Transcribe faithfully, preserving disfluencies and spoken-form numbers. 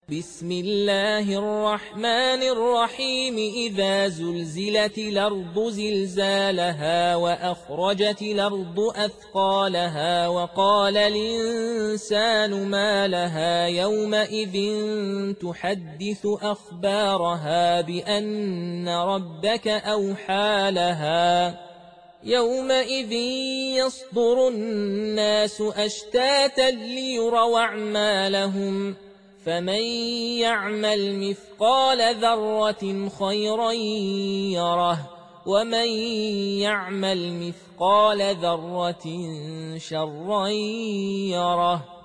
بسم الله الرحمن الرحيم إذا زلزلت الأرض زلزالها وأخرجت الأرض أثقالها وقال الإنسان ما لها يومئذ تحدث أخبارها بأن ربك أوحى لها يومئذ يصدر الناس أشتاتا ليروا أعمالهم فمن يعمل مثقال ذرة خيرا يره ومن يعمل مثقال ذرة شرا يره